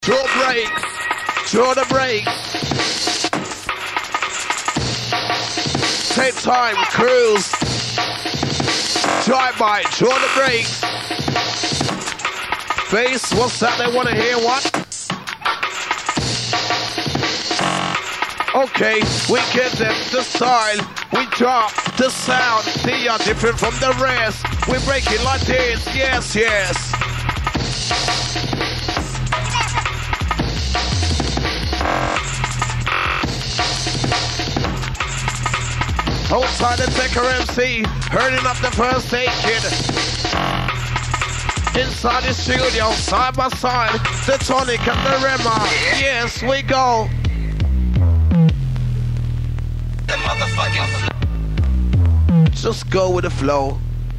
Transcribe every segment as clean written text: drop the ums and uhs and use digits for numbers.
Draw brakes. Draw the brake. Take time, cruise. Drive by, draw the brakes. Bass, what's that? They want to hear what? Okay, we get them the style. We drop the sound. They are different from the rest. We break it like this. Yes, yes. Hold tight and take her MC, hurting up the first aid kid. Inside the studio, side by side, the tonic and the Rema. Yes, we go. The motherfucking just go with the flow.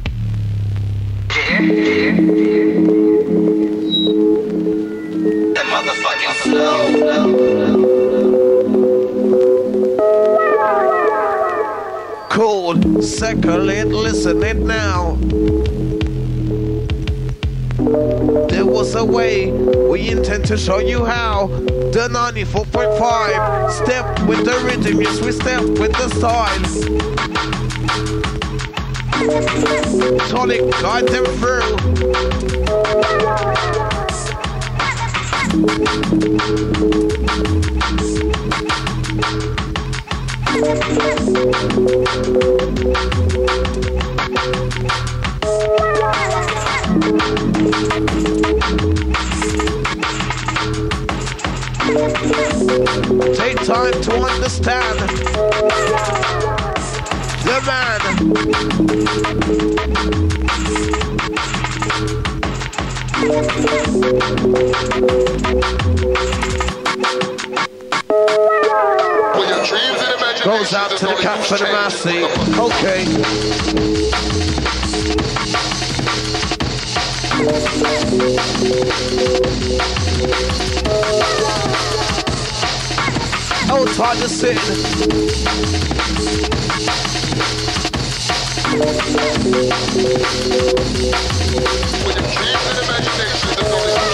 The motherfucking flow. Cold, second it, listen it now. There was a way, we intend to show you how. The 94.5, step with the rhythm, yes we step with the style. Tonic, guide them through. Take time to understand the man. Goes out to the cat for the massy. Okay. Oh, time to sit. With a dreams and imagination, the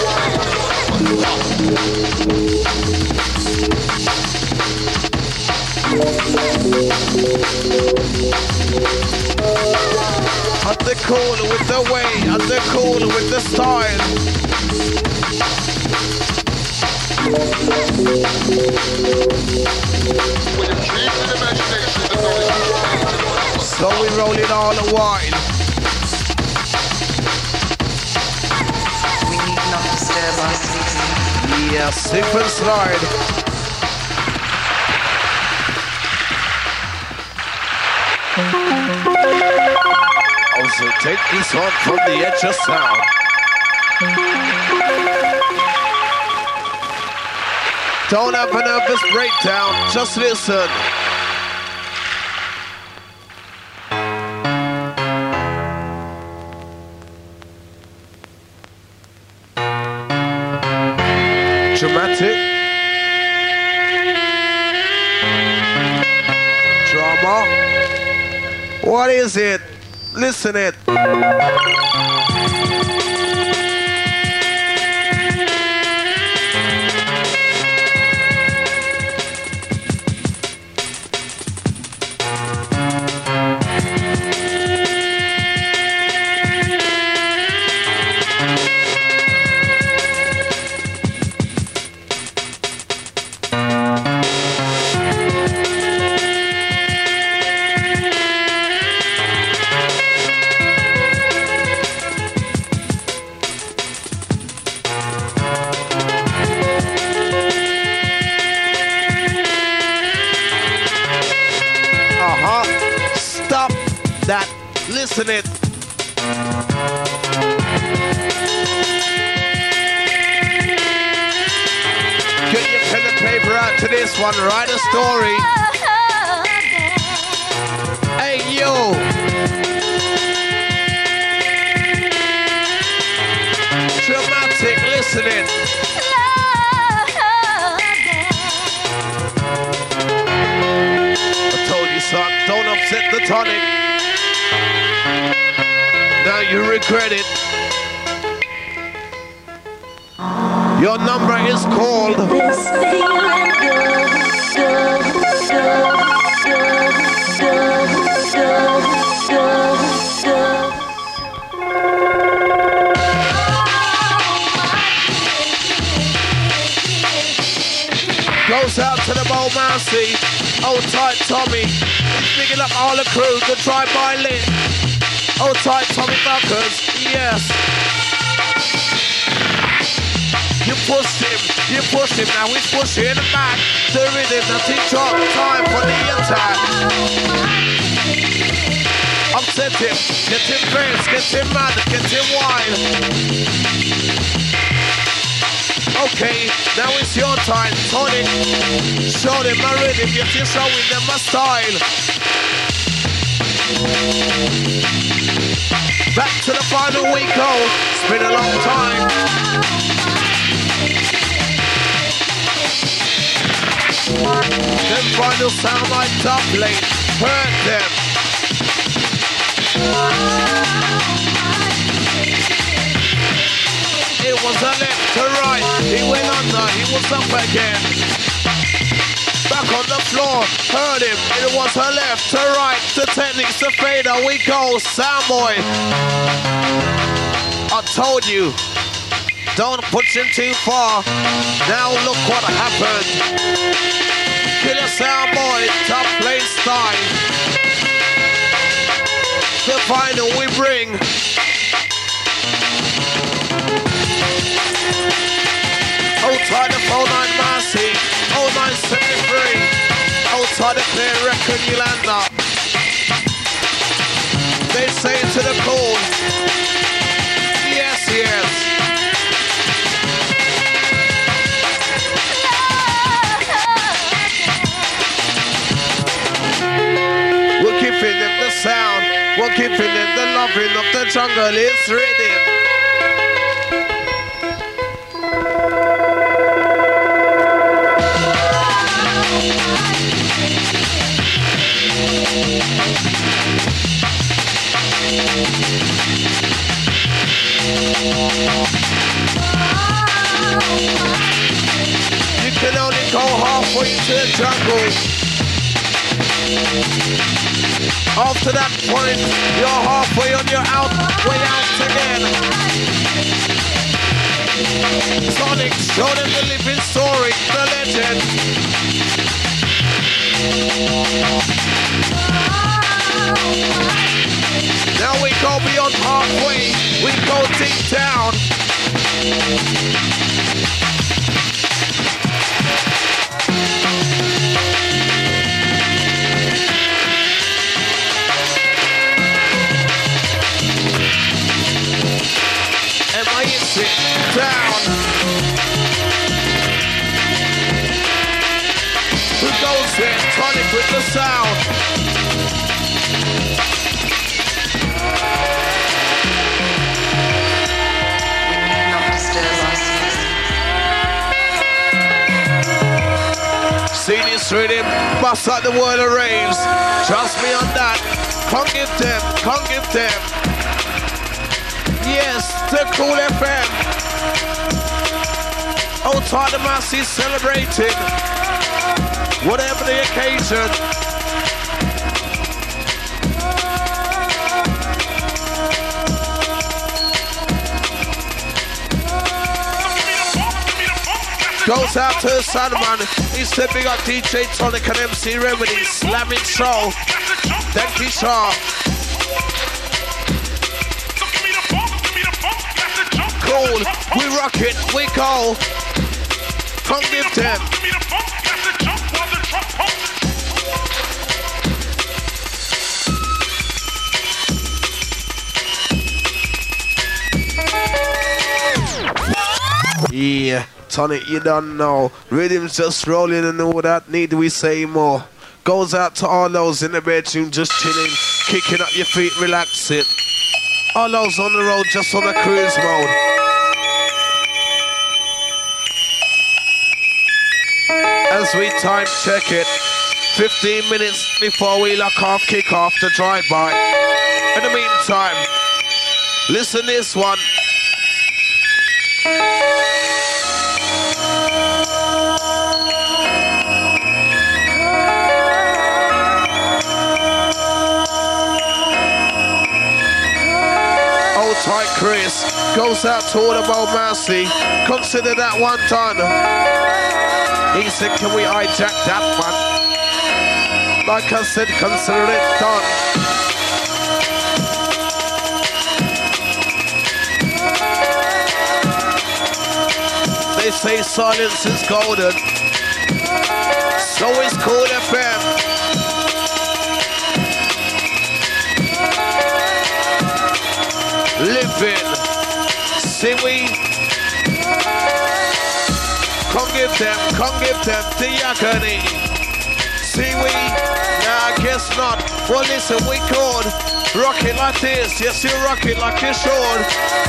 at the corner with the way, at the corner with the style. So we roll it all the while. We need not disturb our sleep. Yeah, slip and slide. Also take this one from the edge of sound. Don't have a nervous breakdown, just listen. Dramatic. Drama. What is it? Listen it. Listen it. Get your pen and paper out to this one. Write a story. Hey, yo. Dramatic, listen it. I told you, son, don't upset the tonic. Now you regret it. You Your number is called. Goes out to the Bold Mousey, old tight Tommy. He's picking up all the crew, the drive-by lit. Old tight Tommy Buckers, yes. You push him, now he's pushing in the back. The rhythm, the tick-tock, time for the attack. Upset him, get him fast, get him mad, get him wild. Okay, now it's your time, Tony. Show them my rhythm, you're showing them my style. Back to the final week, oh, it's been a long time. Them final sound like top late, hurt them. It was a left to right, he went under, he was up again. Back on the floor, heard him, it was a left to right, the techniques to fader, we go, Soundboy. I told you, don't push him too far, now look what happened. Killer Soundboy, top play style. The final we bring. Outside the 49 Massey, 0973. Outside the clear record Yolanda. They say to the call. Yes, yes. We're giving them the sound. We're giving them the loving of the jungle. It's rhythm. You can only go halfway to the jungle. After that point, you're halfway on your way out again. Sonic, show them the living story, the legend. Now we go beyond halfway, we go deep down. And I hit it down. Who goes there? Tonic with the sound. See this rhythm, bust out the world of raves. Trust me on that. Can't give them. Yes, the Cool FM. Old Tata Massey celebrating. Whatever the occasion. Goes out to the Sandman. He's stepping up DJ Tonic and MC Remedy. Slamming show. Thank you, Shaw. Cool. We rock it. We go. Come give them. Yeah. Tonic, you don't know. Rhythm's just rolling and all that. Need we say more? Goes out to all those in the bedroom just chilling, kicking up your feet, relaxing. All those on the road just on a cruise mode. As we time check it, 15 minutes before we lock off, kick off the drive-by. In the meantime, listen this one. Chris. Goes out to all about Mercy. Consider that one done. He said, can we hijack that one? Like I said, consider it done. They say silence is golden. So is Cool FM. Living. See we? Come give them the agony. See we? Nah, I guess not. Well, listen, we could rock it like this. Yes, you rock it like you should.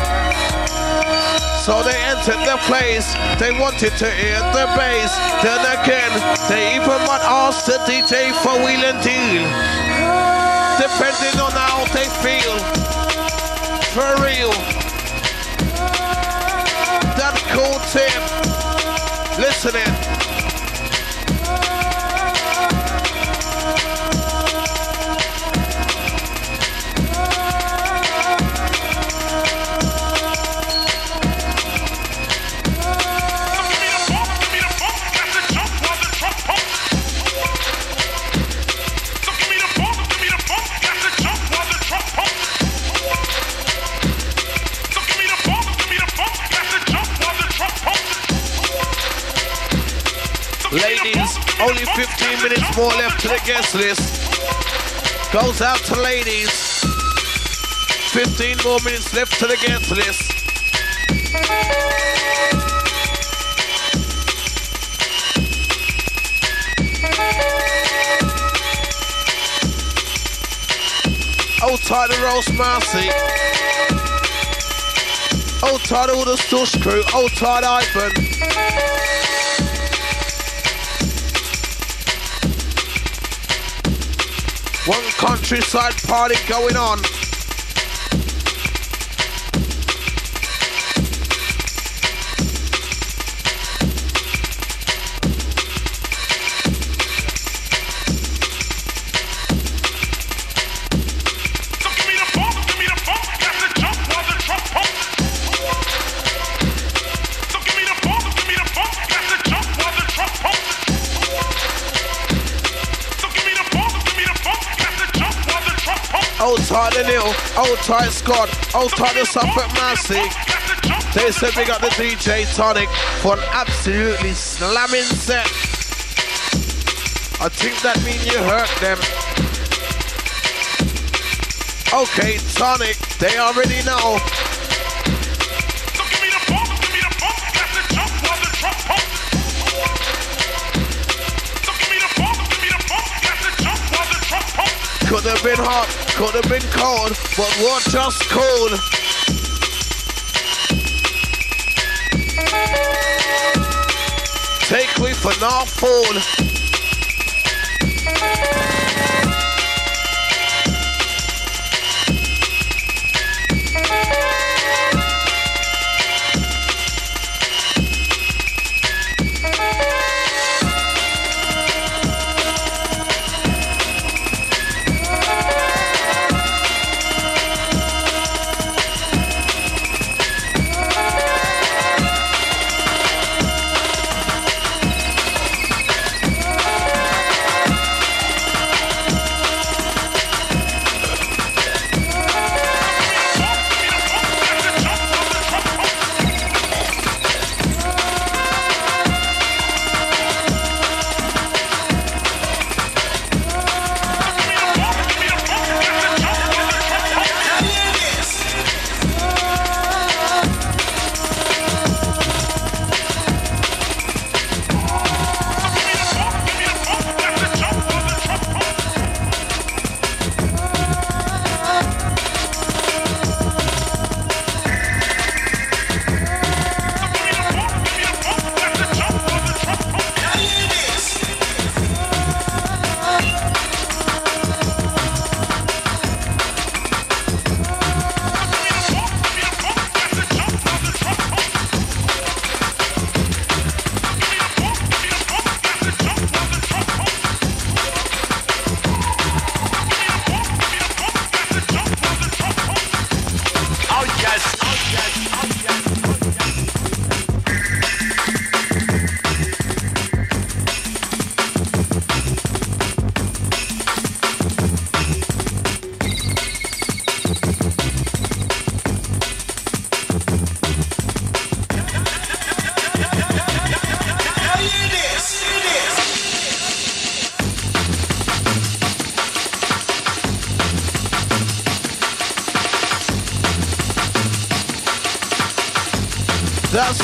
So they entered the place. They wanted to hear the bass. Then again, they even might ask the DJ for wheel and deal. Depending on how they feel. For real. That cool tip. Listening. Ladies, only 15 minutes more left to the guest list. Goes out to ladies. 15 more minutes left to the guest list. Old tight the roast Mercy. Old tight all the Stush crew. Old tight Ivan. One countryside party going on. Old tight the Neil, old tight Scott, old tight the Suffolk Mercy. They said we got the DJ Tonic for an absolutely slamming set. I think that means you hurt them. Okay, Tonic, they already know. Could have been hot, could have been cold, but what just cold? Take me for not fool.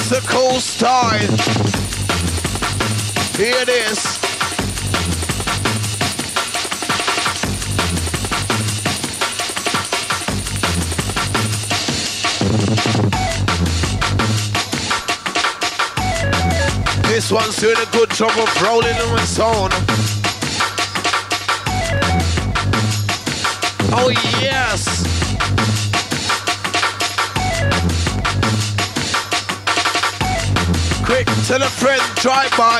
It's a cool style. Here it is. This one's doing a good job of rolling on its own. Oh yes! Quick, tell a friend, drive by.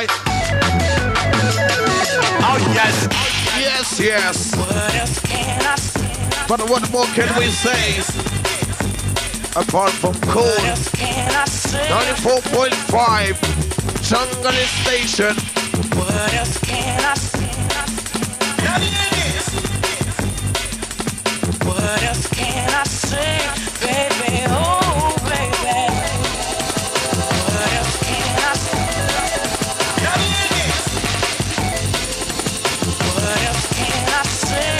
Oh yes! Yes, yes. What else can I say? But what more can we say? Apart from cool. What else can I say? 94.5 Jungle Station. What else can I say? What else can I say, baby? Oh, baby. What else can I say? What else can I say?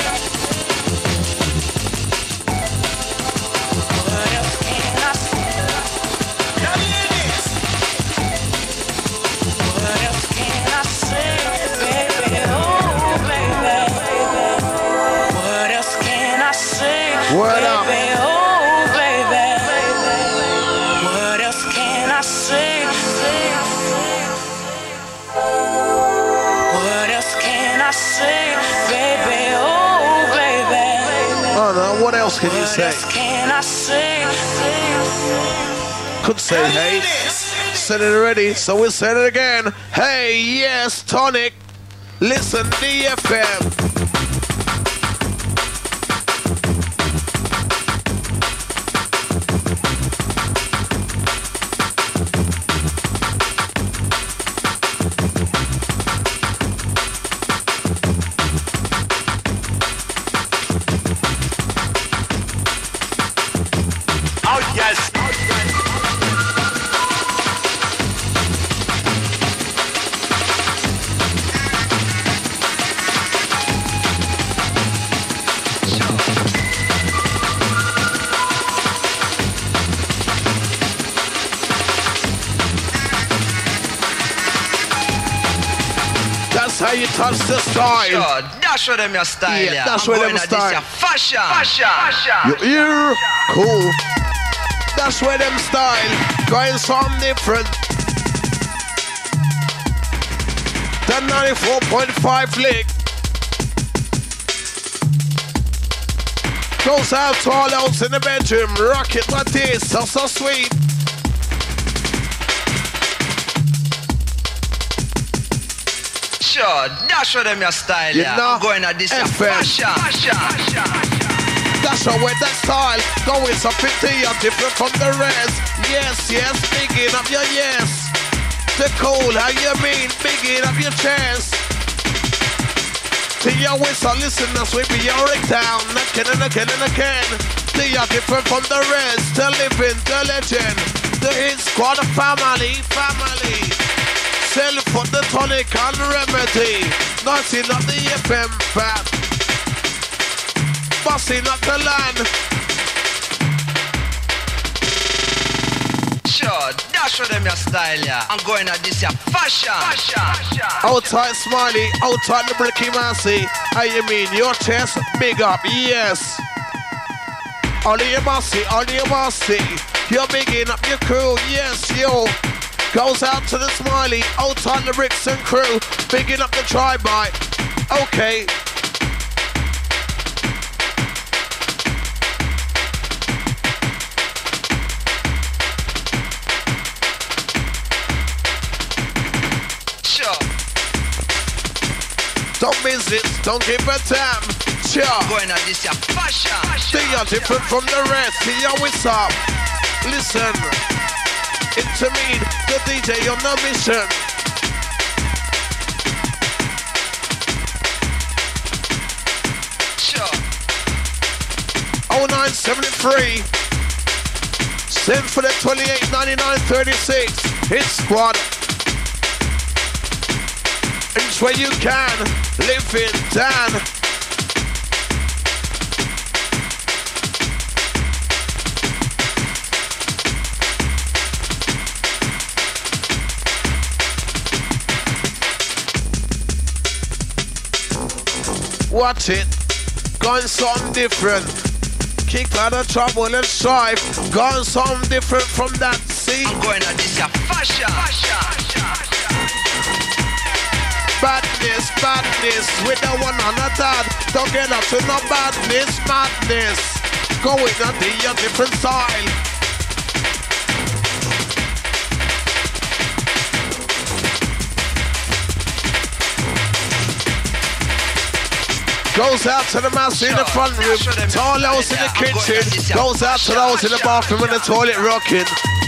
What else can I say? What else can I say, baby? Oh, baby. What else can I say? Word up. Baby, oh, baby. What else can I say? What else can I say? Baby, oh, baby. Oh no, what else can you What say? else can I say? Could say hey. Said it already, so we'll say it again. Hey, yes, Tonic. Listen, DFM. Oh yes! That's how you touch the style. Sure, that's what them your style. Yeah, that's what them style. Fashion. Your ear, cool. That's where them style. Going some different. That 94.5 lick. Goes out to all else in the bedroom. Rock it like this, so sweet. Sure, that's what them your style. You know, I'm going at this FM. fashion. That's how with that style. Going something to you different from the rest. Yes, yes, bigging up your yes. The cool, how you mean, bigging up your chest. To your whistle, listen, that's we be your down. Again and again and again. They are different from the rest. The living, the legend. The hit squad, family. Sell for the tonic and remedy. Nothing up the FM fat. Bossing up the land. Sure, that's what them your style. I'm going at this fashion. Outside Smiley, outside the Bricky Massey. How you mean? Your chest, big up, yes. Only your bossy. You're bigging up your crew, yes, yo. Goes out to the Smiley, outside the Bricks and crew. Bigging up the drive-by. Okay. Don't visit, don't give a damn. Sure. Going at this fashion. They are different from the rest. See how it's up. Listen. Into me, the DJ on the mission. Sure. 0973. Send for the 289936. Hit squad. It's where you can live it down. Watch it. Going something different. Kick out of trouble and strife. Going something different from that. See? I'm going at this ya fashion. Badness, badness. With the one on the dad. Don't get up to no badness, madness. Going at the different style. Goes out to the mass in the front room, tall house in the kitchen. Goes out to those in the bathroom and the toilet rocking.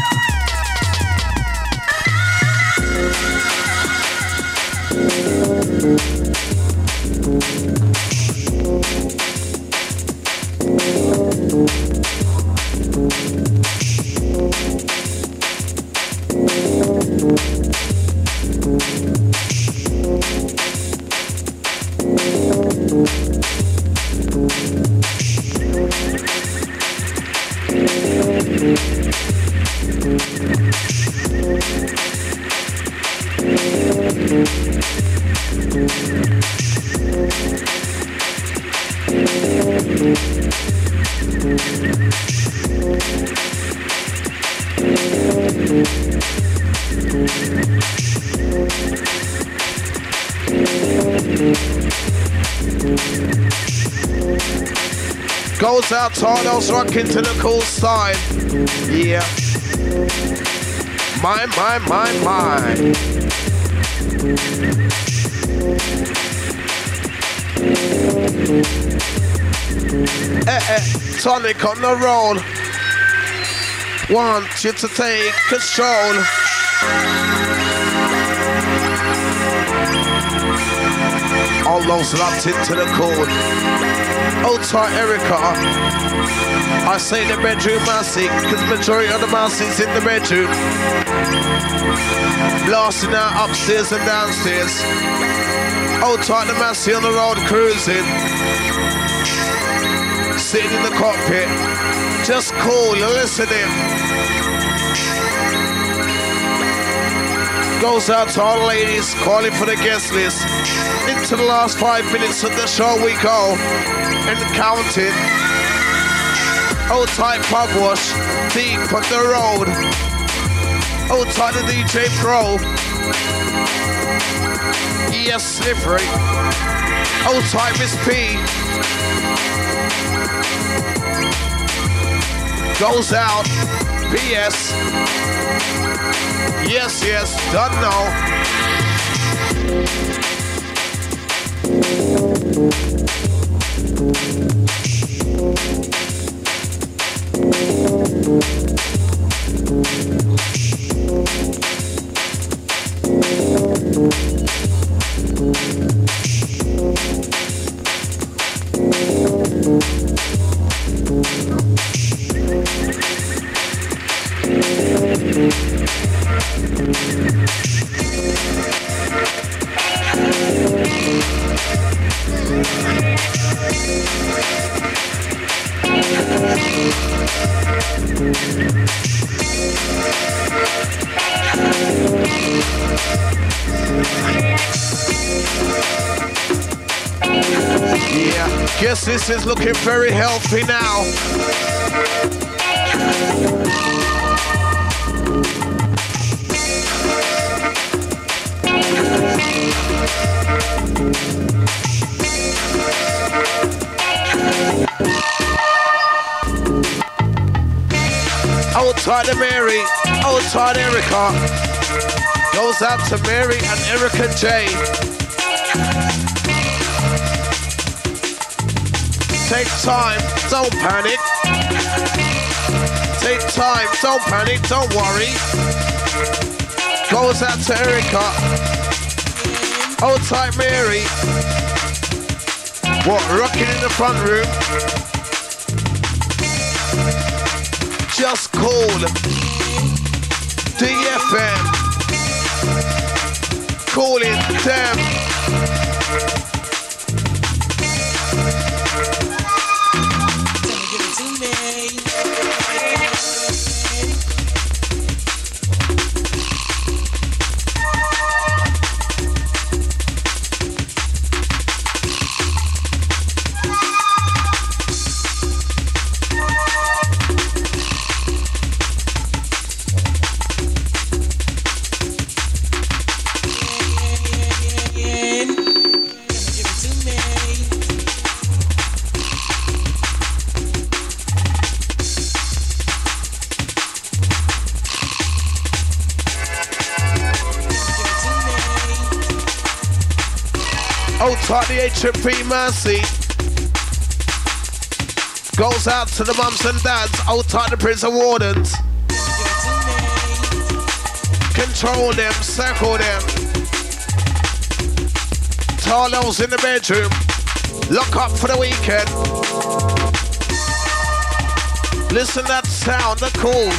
Goes out to all those rocking to the cool style. Yeah. My. Tonic on the roll. Want you to take control. All those locked into the code. Old tight Erica. I say the bedroom massy, cause the majority of the masses in the bedroom. Blasting out upstairs and downstairs. Old tight the massy on the road cruising. Sitting in the cockpit. Just cool, you're listening. Goes out to all the ladies calling for the guest list. Into the last 5 minutes of the show we go. And counting. Old tight pub wash, deep on the road. Old tight the DJ Pro. Yes, slippery. Old tight Miss P. Goes out. PS. Yes, done Yeah, guess this is looking very healthy now. Old tight to Mary, old tight Erica. Goes out to Mary and Erica J. Take time, don't panic. Take time, don't panic, don't worry. Goes out to Erica. Old tight Mary. What, rocking in the front room? Just call DFM. Call it them. Old tight the HMP Mercy. Goes out to the mums and dads. Old tight the prison wardens. Control them, circle them. Tarlos in the bedroom. Lock up for the weekend. Listen that sound, the call.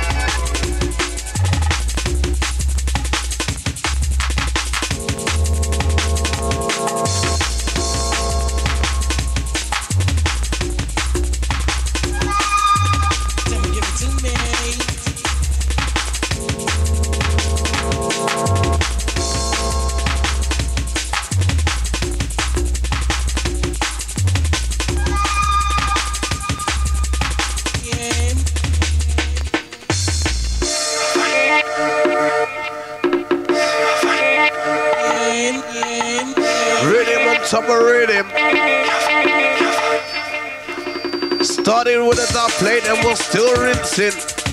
Started with a top plate and we're still rinsing.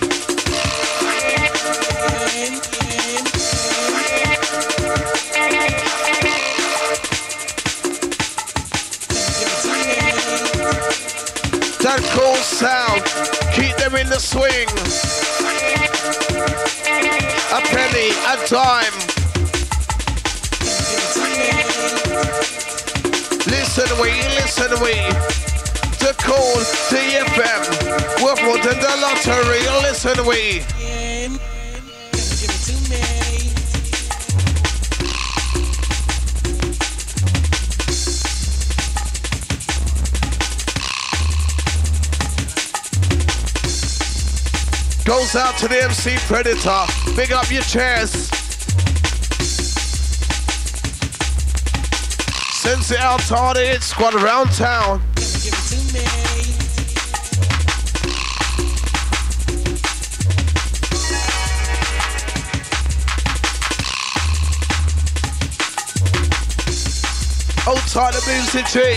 That cool sound, keep them in the swing. A penny, a dime. Listen we. The call, the FM. We're putting the lottery, listen we. Goes out to the MC Predator. Big up your chairs. Sends it out to all the hit squad around town. Old tight the music G.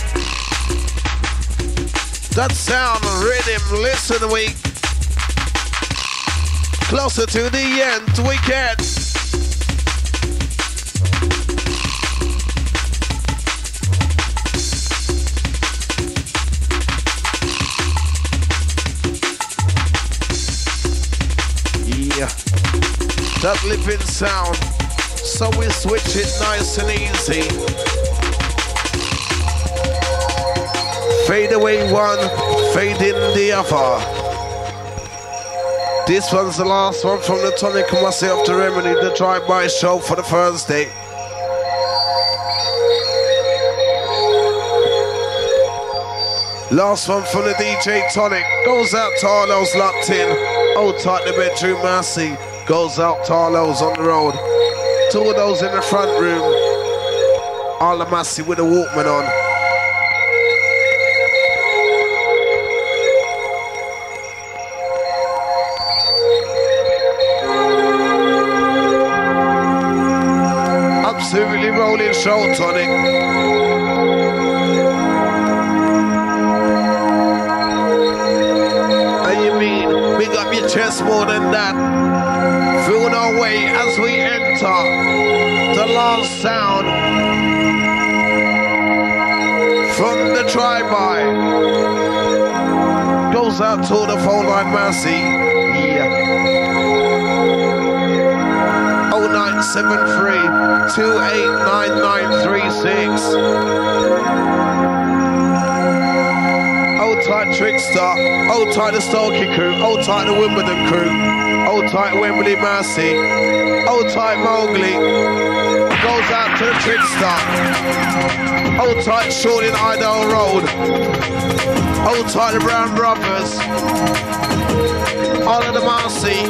That sound, rhythm, listen we. Closer to the end we get. Yeah, that living sound. So we switch it nice and easy. Fade away one, fade in the other. This one's the last one from the Tonic and myself to Remedy, the drive-by show for the Thursday. Last one from the DJ Tonic. Goes out to all those locked in. Old tight the bedroom Mercy. Goes out to all those on the road. Two of those in the front room. All the Massey with the Walkman on. Absolutely rolling show, Tonic. And you mean, big up your chest more than that. Feel our way as we enter the last sound from the drive-by. Goes out to the phone line, Mercy. Yeah. 0973 289936. Old tight Trickster, old tight the Stokey crew, old tight the Wimbledon crew, old tight Wembley Mercy, old tight Mowgli. Goes out to the Trickster. Old tight Sean in Idaho Road. Old tight the Brown Brothers. All of the Mercy.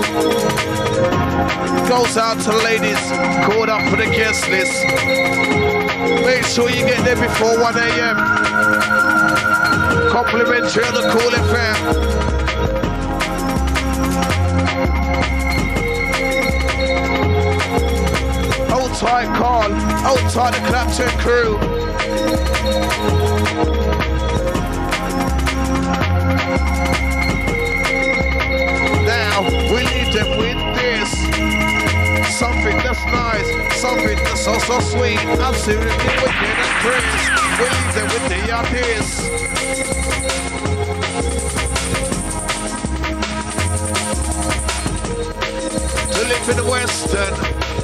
Goes out to the ladies called up for the guest list. Make sure you get there before 1 a.m. Complimentary on the Cool FM. Old tight Carl, old tight the Clapton crew. Now we leave them with this. Something that's nice, something that's so sweet, absolutely wicked and crazy. We leave them with the artists. To live in the Western.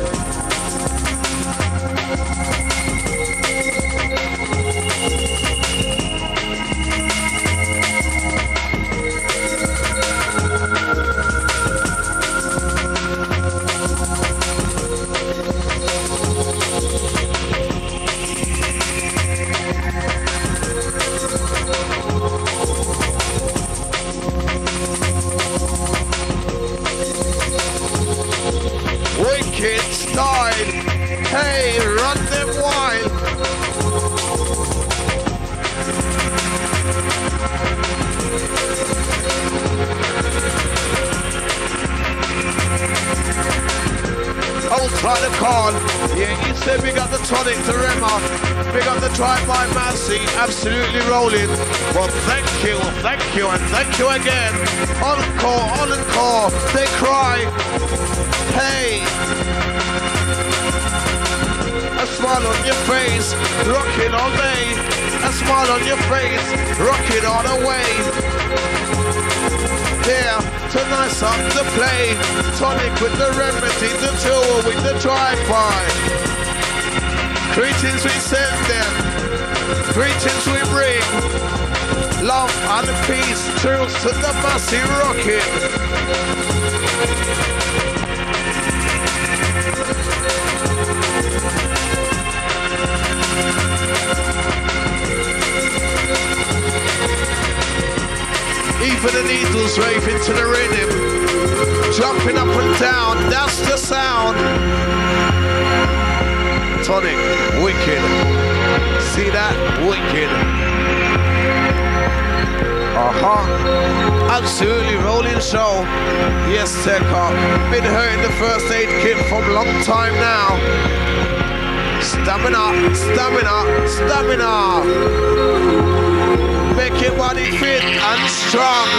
Wicked style, hey, run them wild. I'll try to call. Yeah, you said we got the tonic to Rema. We got the drive-by Massey, absolutely rolling. Well, thank you, and thank you again. Encore, they cry. Hey, a smile on your face, rocking all day. A smile on your face, rocking all the way. Here, tonight's up to play. Tonic with the remedy, the tour with the drive-by. Greetings we send them, greetings we bring. Love and peace, truth to the massive rocking. Even the needles raving to the rhythm, jumping up and down, that's the sound. Tonic, wicked. See that? Wicked. Absolutely rolling show. Yes, Tekka. Been hurting the first aid kit from a long time now. Stamina. Make your body fit and strong.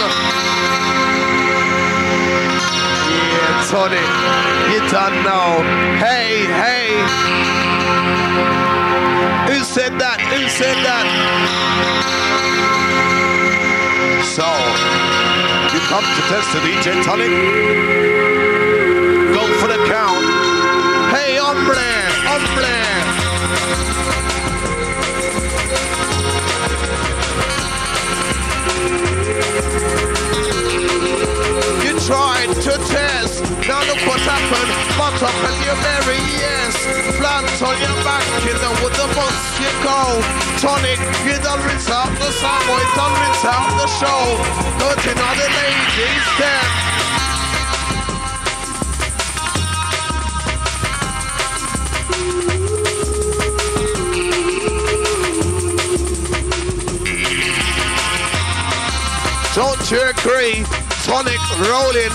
Yeah, Tony, you don't know. Hey. Who said that? So, you come to test the DJ Tonic? Go for the count. Hey, hombre. You tried to test, now look what happened. Butt up and you're very yes. Plant on your back, you know with the bus you go. Tonic, you done rinse out the sound, boy, done rinse out the show. Dirty all the ladies there. Don't you agree? Tonic rolling.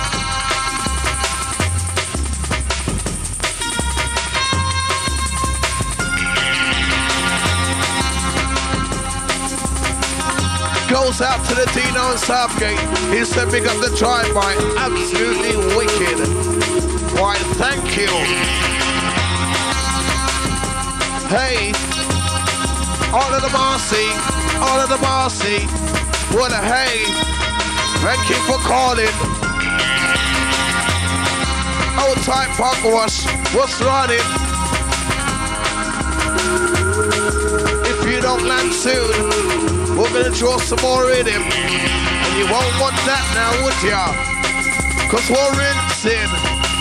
Goes out to the Dino and Southgate. He said pick up the drive-by. Absolutely wicked. Why, thank you. Hey, all of the Marcy. What a hey. Thank you for calling. Old type punk wash. What's running? If you don't land soon, we're gonna draw some more rhythm. And you won't want that now, would ya? 'Cause we're rinsing.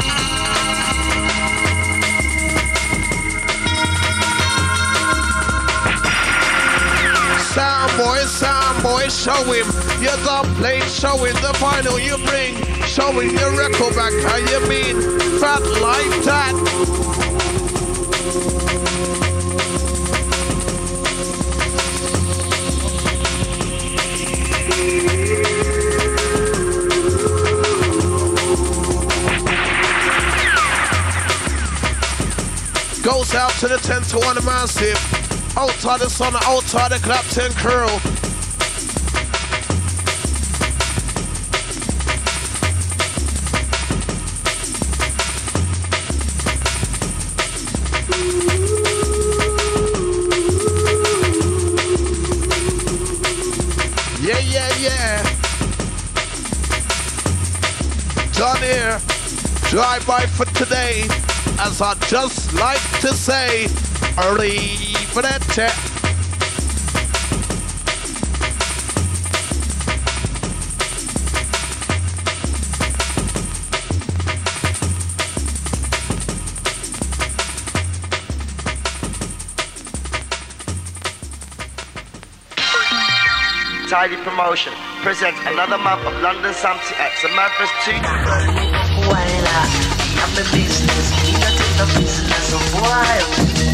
Sound boy, show him. You don't play, show him the vinyl you bring. Show him your record back, how you mean? Fat like that. Goes out to the 10 to 1 massive. Outside the sun, outside the Clapton crew. drive by for today. As I just like to say, arrivederci. Tidy Promotion presents another month of London Samty X, a Memphis 2. I'm the business, me not take the business of wild.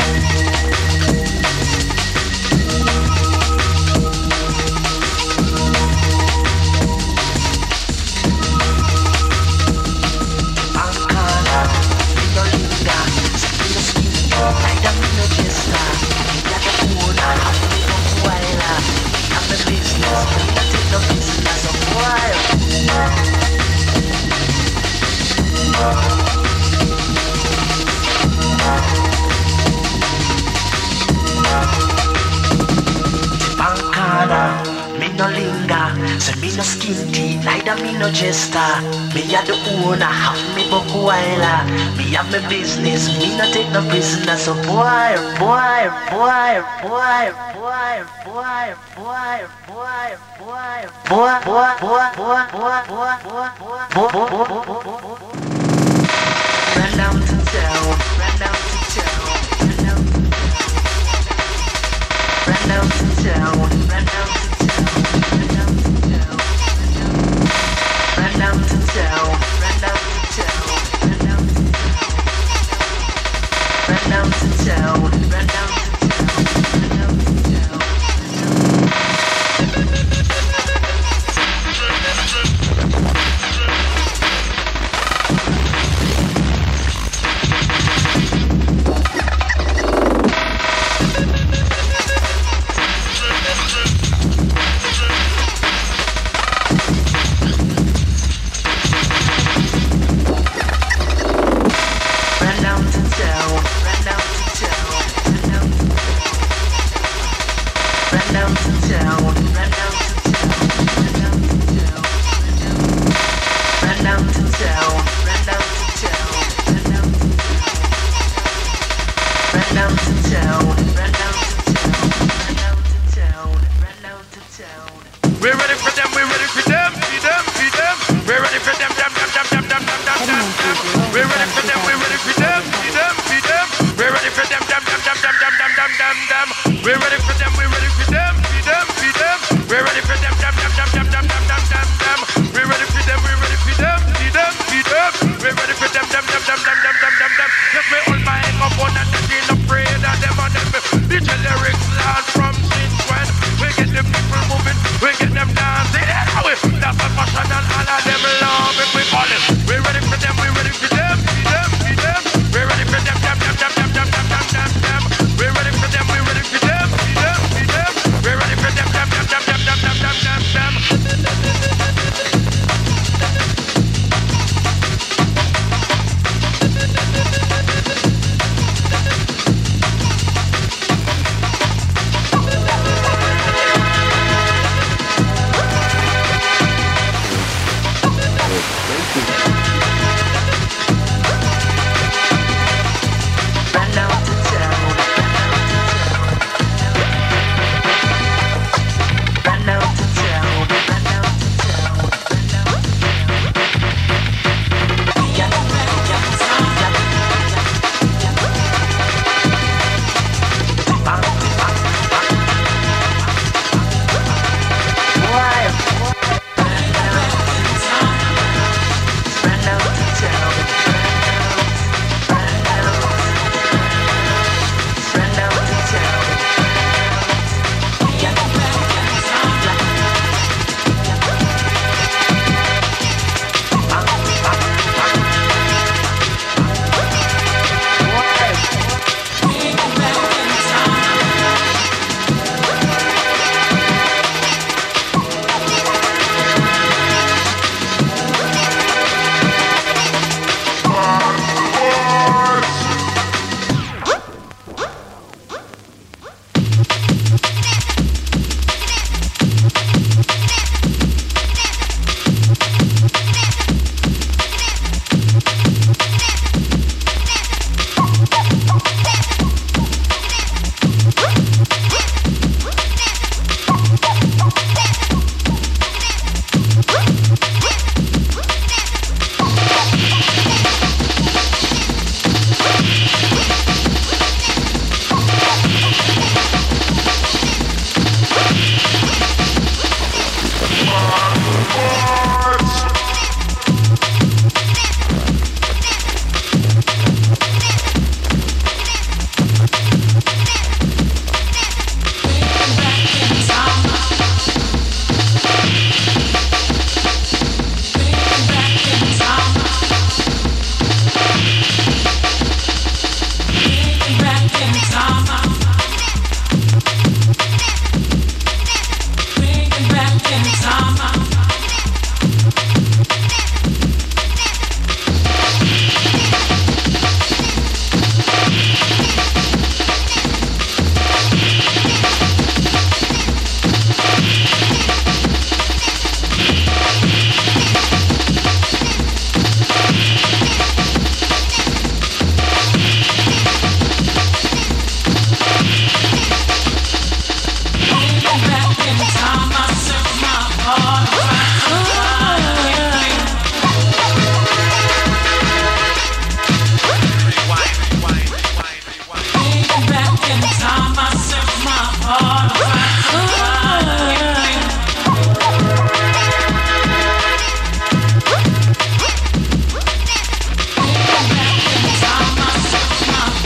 Ankara, me no linger, me no skin, neither me no jester. Me got the phone, I'm the wild. I'm the business, me not take the business of wild. Bankada, me no linger, so me no skin teeth, neither me no jester. Me a the owner, have me bookweiler. Me have me business, me no take no prisoners. So boy, boy, boy, boy, boy, boy, boy, boy, boy, boy, boy, boy, boy, boy, boy, boy, boy, boy. Run down to town, run down to town, run down to town, run down to town, run down to town, run down to town, run down to town, run down to town, run down to town, run down to town, run down to town.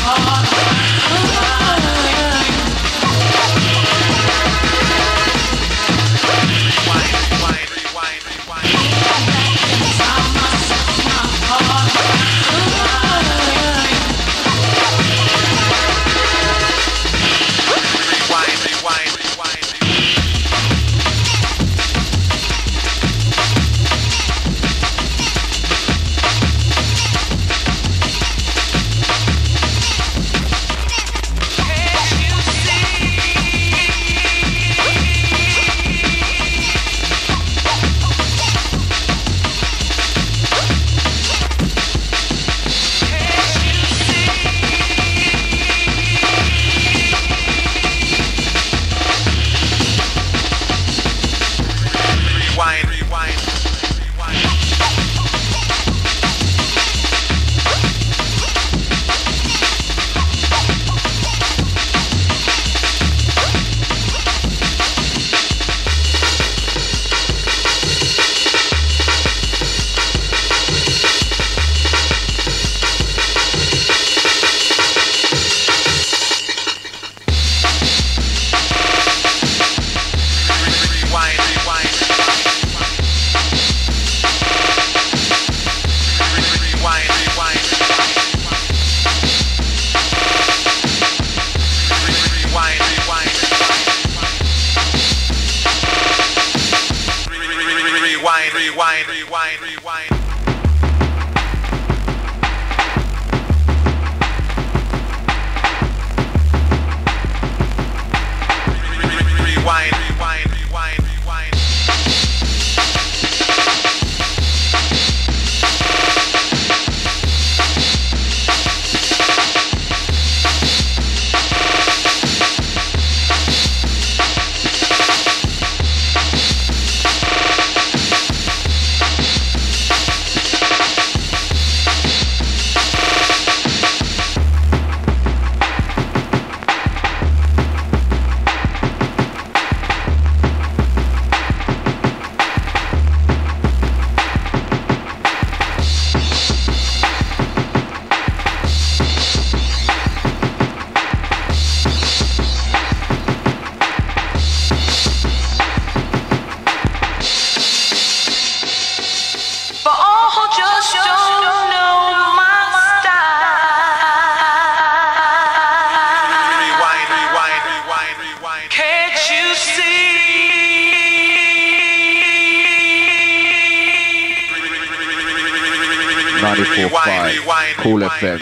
Cool FM.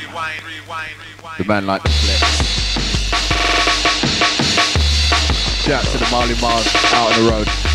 The man like the flex. Shout out to the Marley Mars out on the road.